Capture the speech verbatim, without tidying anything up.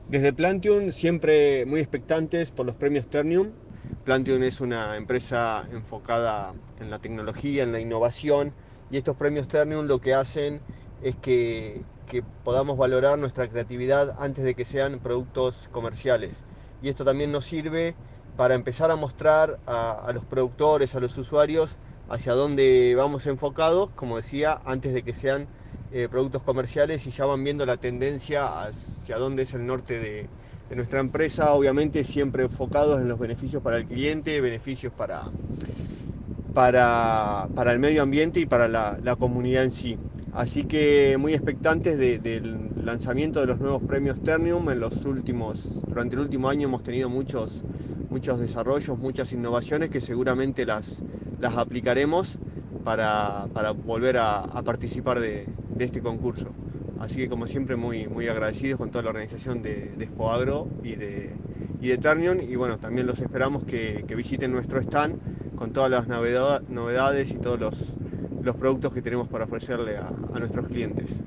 Desde Plantium siempre muy expectantes por los premios Ternium. Plantium es una empresa enfocada en la tecnología, en la innovación, y estos premios Ternium lo que hacen es que, que podamos valorar nuestra creatividad antes de que sean productos comerciales. Y esto también nos sirve para empezar a mostrar a, a los productores, a los usuarios, hacia dónde vamos enfocados, como decía, antes de que sean eh, productos comerciales, y ya van viendo la tendencia hacia dónde es el norte de, de nuestra empresa, obviamente siempre enfocados en los beneficios para el cliente, beneficios para, para, para el medio ambiente y para la, la comunidad en sí. Así que muy expectantes de, del lanzamiento de los nuevos premios Ternium. En los últimos, durante el último año hemos tenido muchos, muchos desarrollos, muchas innovaciones que seguramente las, las aplicaremos para, para volver a, a participar de, de este concurso. Así que como siempre muy, muy agradecidos con toda la organización de, de Expoagro y de, y de Ternium. Y bueno, también los esperamos que, que visiten nuestro stand con todas las novedades y todos los, los productos que tenemos para ofrecerle a, a nuestros clientes.